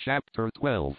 Chapter 12.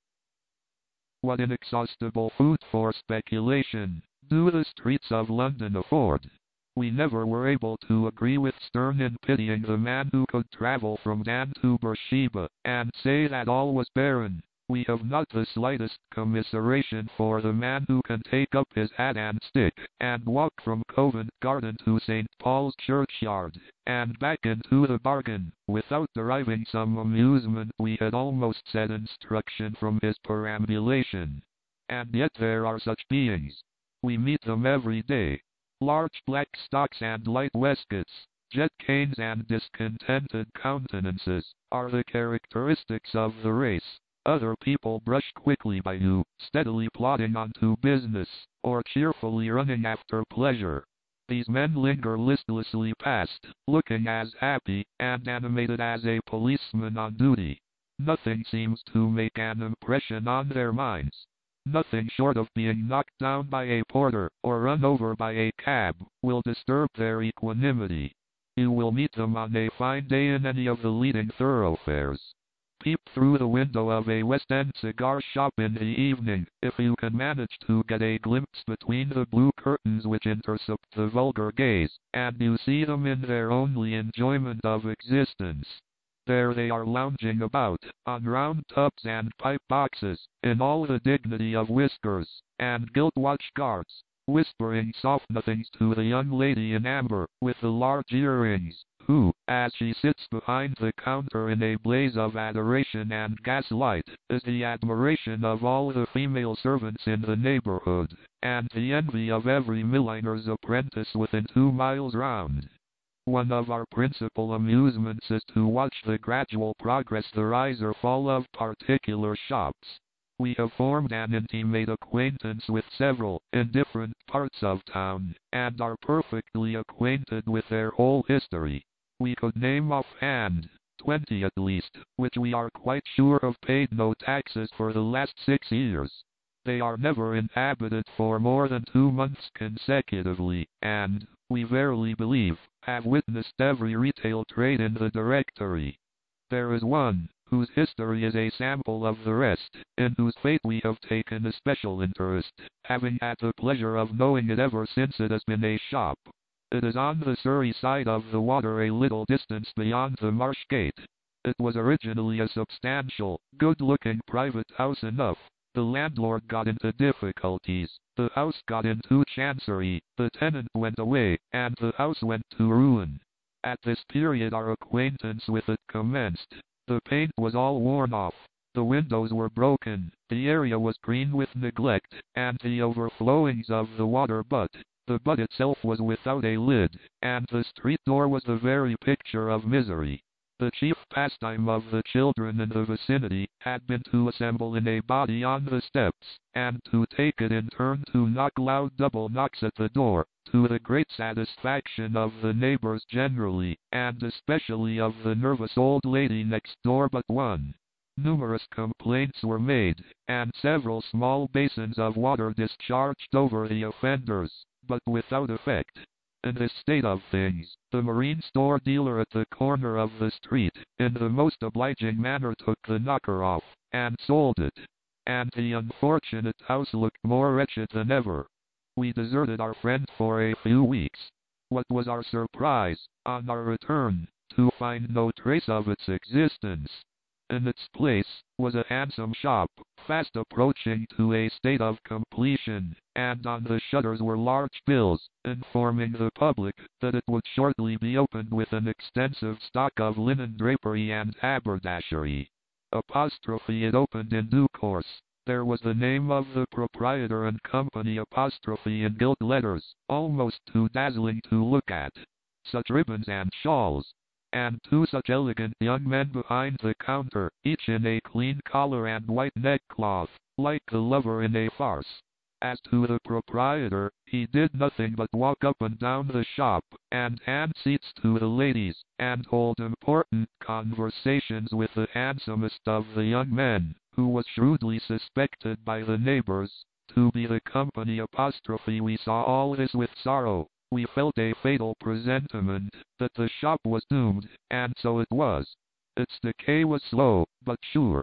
What inexhaustible food for speculation do the streets of London afford? We never were able to agree with Sterne in pitying the man who could travel from Dan to Beersheba, and say that all was barren. We have not the slightest commiseration for the man who can take up his hat and stick, and walk from Covent Garden to St. Paul's Churchyard, and back into the bargain, without deriving some amusement, we had almost said instruction, from his perambulation. And yet there are such beings. We meet them every day. Large black stocks and light waistcoats, jet canes and discontented countenances, are the characteristics of the race. Other people brush quickly by you, steadily plodding on to business, or cheerfully running after pleasure. These men linger listlessly past, looking as happy and animated as a policeman on duty. Nothing seems to make an impression on their minds. Nothing short of being knocked down by a porter, or run over by a cab, will disturb their equanimity. You will meet them on a fine day in any of the leading thoroughfares. Peep through the window of a West End cigar shop in the evening, if you can manage to get a glimpse between the blue curtains which intercept the vulgar gaze, and you see them in their only enjoyment of existence. There they are lounging about, on round tubs and pipe boxes, in all the dignity of whiskers, and gilt watch guards, whispering soft nothings to the young lady in amber, with the large earrings, who, as she sits behind the counter in a blaze of adoration and gaslight, is the admiration of all the female servants in the neighborhood, and the envy of every milliner's apprentice within 2 miles round. One of our principal amusements is to watch the gradual progress, the rise or fall of particular shops. We have formed an intimate acquaintance with several, in different parts of town, and are perfectly acquainted with their whole history. We could name offhand 20 at least, which we are quite sure have paid no taxes for the last 6 years. They are never inhabited for more than 2 months consecutively, and, we verily believe, have witnessed every retail trade in the directory. There is one, whose history is a sample of the rest, in whose fate we have taken especial interest, having had the pleasure of knowing it ever since it has been a shop. It is on the Surrey side of the water, a little distance beyond the Marsh Gate. It was originally a substantial, good-looking private house enough. The landlord got into difficulties, the house got into chancery, the tenant went away, and the house went to ruin. At this period our acquaintance with it commenced. The paint was all worn off, the windows were broken, the area was green with neglect, and the overflowings of the water butt. The butt itself was without a lid, and the street door was the very picture of misery. The chief pastime of the children in the vicinity had been to assemble in a body on the steps, and to take it in turn to knock loud double knocks at the door, to the great satisfaction of the neighbors generally, and especially of the nervous old lady next door but one. Numerous complaints were made, and several small basins of water discharged over the offenders, but without effect. In this state of things, the marine store dealer at the corner of the street, in the most obliging manner took the knocker off, and sold it. And the unfortunate house looked more wretched than ever. We deserted our friend for a few weeks. What was our surprise, on our return, to find no trace of its existence. In its place was a handsome shop, fast approaching to a state of completion, and on the shutters were large bills, informing the public that it would shortly be opened with an extensive stock of linen drapery and haberdashery. Apostrophe, it opened in due course. There was the name of the proprietor and company apostrophe in gilt letters, almost too dazzling to look at. Such ribbons and shawls! And 2 such elegant young men behind the counter, each in a clean collar and white neckcloth, like the lover in a farce. As to the proprietor, he did nothing but walk up and down the shop, and hand seats to the ladies, and hold important conversations with the handsomest of the young men, who was shrewdly suspected by the neighbors to be the company apostrophe. We saw all this with sorrow. We felt a fatal presentiment that the shop was doomed, and so it was. Its decay was slow, but sure.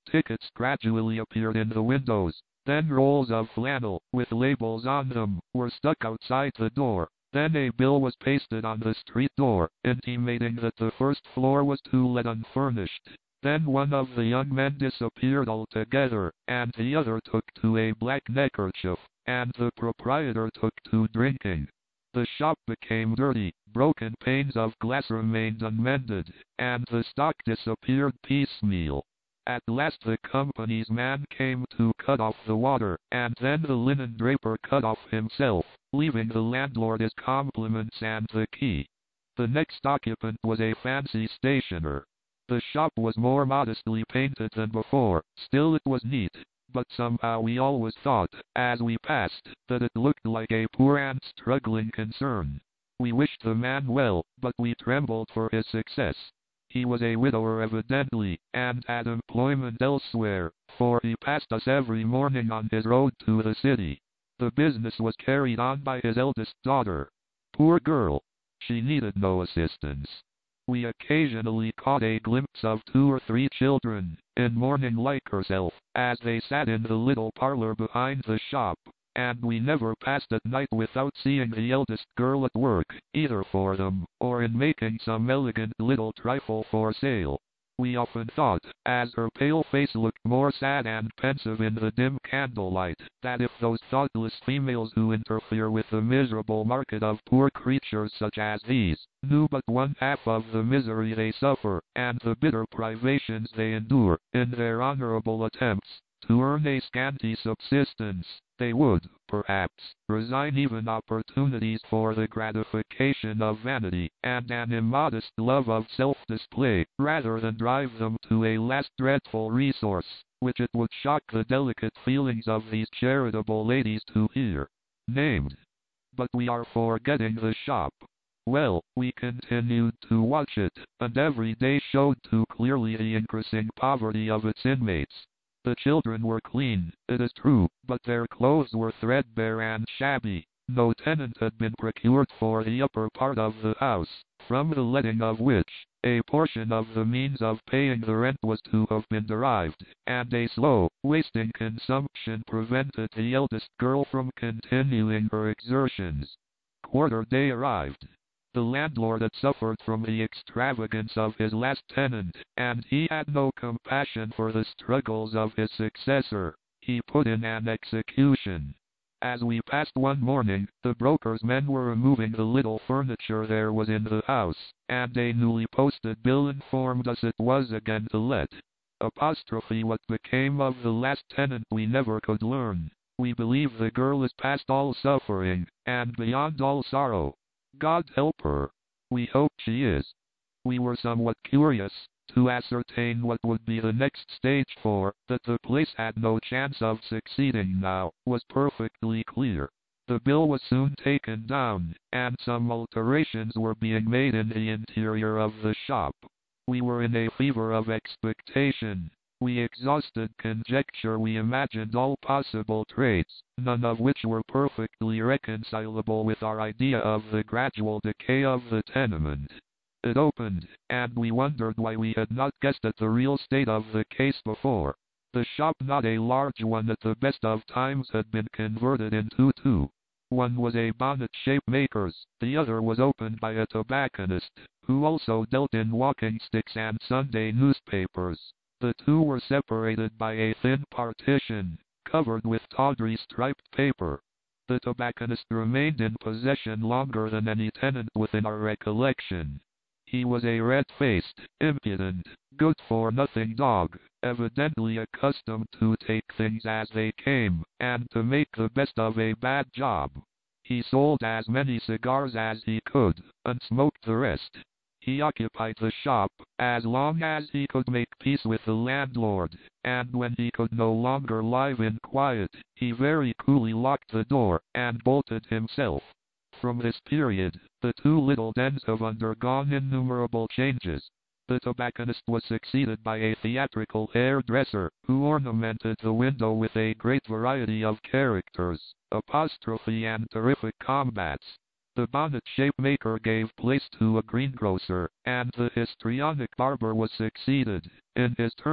tickets gradually appeared in the windows. Then rolls of flannel, with labels on them, were stuck outside the door. Then a bill was pasted on the street door, intimating that the first floor was to let unfurnished. Then one of the young men disappeared altogether, and the other took to a black neckerchief, and the proprietor took to drinking. The shop became dirty, broken panes of glass remained unmended, and the stock disappeared piecemeal. At last the company's man came to cut off the water, and then the linen draper cut off himself, leaving the landlord his compliments and the key. The next occupant was a fancy stationer. The shop was more modestly painted than before, still it was neat, but somehow we always thought, as we passed, that it looked like a poor and struggling concern. We wished the man well, but we trembled for his success. He was a widower evidently, and had employment elsewhere, for he passed us every morning on his road to the city. The business was carried on by his eldest daughter. Poor girl! She needed no assistance. We occasionally caught a glimpse of 2 or 3 children, in mourning like herself, as they sat in the little parlor behind the shop, and we never passed at night without seeing the eldest girl at work, either for them, or in making some elegant little trifle for sale. We often thought, as her pale face looked more sad and pensive in the dim candlelight, that if those thoughtless females who interfere with the miserable market of poor creatures such as these, knew but one half of the misery they suffer, and the bitter privations they endure, in their honorable attempts to earn a scanty subsistence, they would, perhaps, resign even opportunities for the gratification of vanity, and an immodest love of self-display, rather than drive them to a last dreadful resource, which it would shock the delicate feelings of these charitable ladies to hear named. But we are forgetting the shop. Well, we continued to watch it, and every day showed too clearly the increasing poverty of its inmates. The children were clean, it is true, but their clothes were threadbare and shabby. No tenant had been procured for the upper part of the house, from the letting of which, a portion of the means of paying the rent was to have been derived, and a slow, wasting consumption prevented the eldest girl from continuing her exertions. Quarter day arrived. The landlord had suffered from the extravagance of his last tenant, and he had no compassion for the struggles of his successor. He put in an execution. As we passed one morning, the broker's men were removing the little furniture there was in the house, and a newly posted bill informed us it was again to let. Apostrophe what became of the last tenant we never could learn. We believe the girl is past all suffering, and beyond all sorrow. God help her. We hope she is. We were somewhat curious to ascertain what would be the next stage, for that the place had no chance of succeeding now was perfectly clear. The bill was soon taken down, and some alterations were being made in the interior of the shop. We were in a fever of expectation. We exhausted conjecture, we imagined all possible traits, none of which were perfectly reconcilable with our idea of the gradual decay of the tenement. It opened, and we wondered why we had not guessed at the real state of the case before. The shop, not a large one at the best of times, had been converted into 2. One was a bonnet shape maker's, the other was opened by a tobacconist, who also dealt in walking sticks and Sunday newspapers. The 2 were separated by a thin partition, covered with tawdry striped paper. The tobacconist remained in possession longer than any tenant within our recollection. He was a red-faced, impudent, good-for-nothing dog, evidently accustomed to take things as they came, and to make the best of a bad job. He sold as many cigars as he could, and smoked the rest. He occupied the shop as long as he could make peace with the landlord, and when he could no longer live in quiet, he very coolly locked the door and bolted himself. From this period, the 2 little dens have undergone innumerable changes. The tobacconist was succeeded by a theatrical hairdresser, who ornamented the window with a great variety of characters, apostrophe and terrific combats. The bonnet shape maker gave place to a greengrocer, and the histrionic barber was succeeded, in his turn,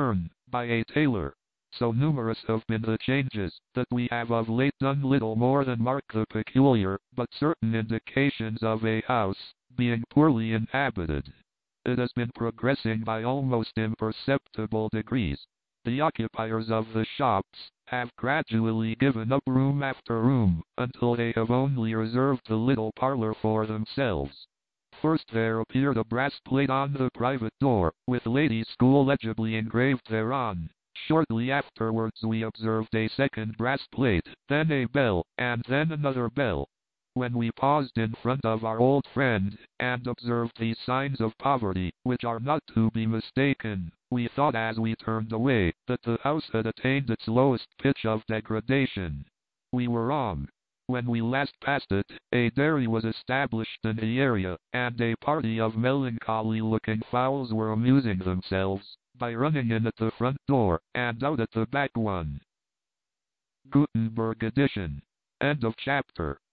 by a tailor. So numerous have been the changes, that we have of late done little more than mark the peculiar, but certain indications of a house, being poorly inhabited. It has been progressing by almost imperceptible degrees. The occupiers of the shops have gradually given up room after room, until they have only reserved the little parlor for themselves. First there appeared a brass plate on the private door, with ladies' school legibly engraved thereon. Shortly afterwards we observed a second brass plate, then a bell, and then another bell. When we paused in front of our old friend, and observed these signs of poverty, which are not to be mistaken, we thought as we turned away, that the house had attained its lowest pitch of degradation. We were wrong. When we last passed it, a dairy was established in the area, and a party of melancholy-looking fowls were amusing themselves by running in at the front door, and out at the back one. Gutenberg edition. End of chapter.